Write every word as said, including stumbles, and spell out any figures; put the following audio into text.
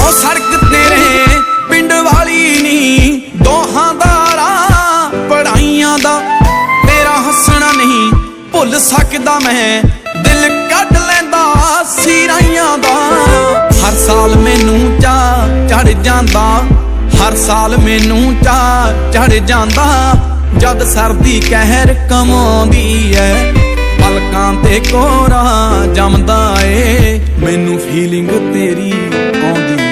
ਉਹ ਸੜਕ ਤੇਰੇ ਪਿੰਡ ਵਾਲੀ ਨੀ ਦੋਹਾਂ ਦਾ ਰਾਹ ਪੜਾਈਆਂ ਦਾ। ਤੇਰਾ ਹੱਸਣਾ ਨਹੀਂ ਭੁੱਲ ਸਕਦਾ ਮੈਂ, ਦਿਲ ਕੱਢ ਲੈਂਦਾ ਸਿਰਾਈਆਂ ਦਾ। ਹਰ ਸਾਲ ਮੈਨੂੰ ਚਾਅ ਚੜ ਜਾਂਦਾ, ਹਰ ਸਾਲ ਮੈਨੂੰ ਚਾਅ ਚੜ ਜਾਂਦਾ, ਜਦ ਸਰਦੀ ਕਹਿਰ ਕਮਾਉਂਦੀ ਐ ਪਲਕਾਂ ਤੇ ਕੋਰਾ ਜੰਮਦਾ ਏ, ਮੈਨੂੰ ਫੀਲਿੰਗ ਤੇਰੀ ਆਉਂਦੀ